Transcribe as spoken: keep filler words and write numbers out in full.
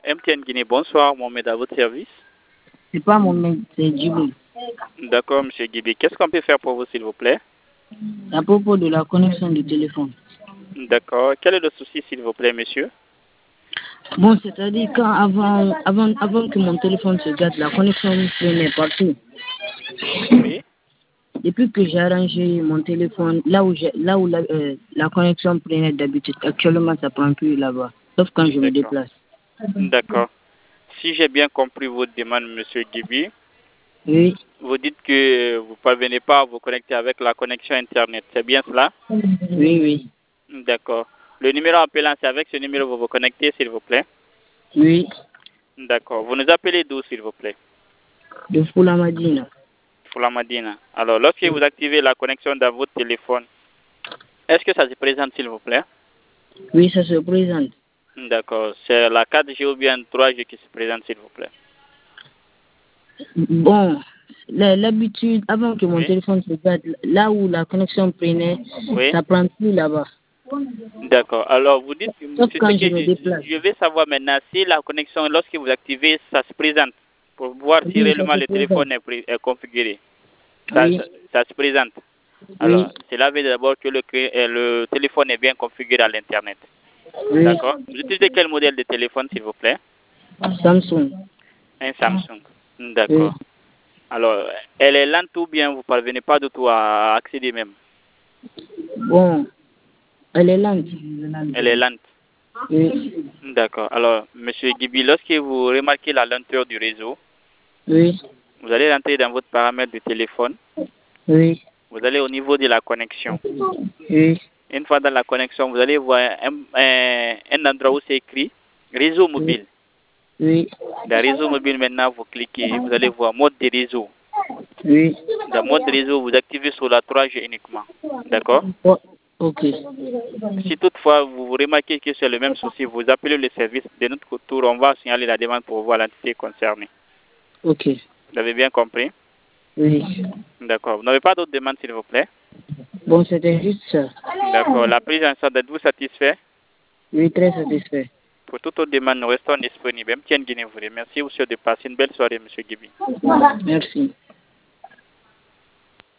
M T N Guinée, bonsoir, Mohamed, à votre service. C'est pas Mohamed, c'est Djibril. D'accord, monsieur Gibi. Qu'est-ce qu'on peut faire pour vous, s'il vous plaît? À propos de la connexion du téléphone. D'accord. Quel est le souci, s'il vous plaît, monsieur? Bon, c'est-à-dire quand avant, avant, avant que mon téléphone se gâte, la connexion prenait partout. Oui. Depuis que j'ai arrangé mon téléphone, là où, j'ai, là où la, euh, la connexion prenait d'habitude, actuellement ça ne prend plus là-bas, sauf quand je me déplace. D'accord. Si j'ai bien compris votre demande, monsieur Gibi, oui. Vous dites que vous ne parvenez pas à vous connecter avec la connexion Internet, c'est bien cela? Oui, oui. D'accord. Le numéro appelant, c'est avec ce numéro que vous vous connectez, s'il vous plaît? Oui. D'accord. Vous nous appelez d'où, s'il vous plaît? De Foulamadina. Foulamadina. Alors, lorsque vous activez la connexion dans votre téléphone, est-ce que ça se présente, s'il vous plaît? Oui, ça se présente. D'accord. C'est la quatre G ou bien trois G qui se présente, s'il vous plaît? Bon, l'habitude, avant que mon oui. téléphone se gâte, là où la connexion prenait, oui. ça prend plus là-bas. D'accord. Alors, vous dites, Sauf c'est quand ce je que me je, déplace. je vais savoir maintenant si la connexion, lorsque vous activez, ça se présente pour voir si oui, réellement le téléphone est, est configuré. Ça, oui. ça, ça se présente. Alors, oui. cela veut d'abord que le, le téléphone est bien configuré à l'Internet. Oui. D'accord. Vous utilisez quel modèle de téléphone, s'il vous plaît? Samsung. Un Samsung. D'accord. Oui. Alors, elle est lente ou bien vous ne parvenez pas du tout à accéder même? Bon, elle est lente. Elle est lente. Oui. D'accord. Alors, monsieur Gibi, lorsque vous remarquez la lenteur du réseau, oui. vous allez rentrer dans votre paramètre de téléphone. Oui. Vous allez au niveau de la connexion. Oui. Une fois dans la connexion, vous allez voir un, un, un endroit où c'est écrit réseau mobile. Oui. Dans réseau mobile, maintenant, vous cliquez, vous allez voir mode de réseau. Oui. Dans mode de réseau, vous activez sur la trois G uniquement. D'accord? Oh, ok. Si toutefois vous remarquez que c'est le même souci, vous appelez le service. De notre tour, on va signaler la demande pour voir l'entité concernée. Ok. Vous avez bien compris? Oui. D'accord. Vous n'avez pas d'autres demandes, s'il vous plaît? Bon, c'était juste ça. D'accord. La prise en charge, êtes-vous satisfait? Oui, très satisfait. Pour toute autre demande, nous restons disponibles. M T N Guinée vous remercie. Vous souhaite de passer une belle soirée, M. Gibi. Merci.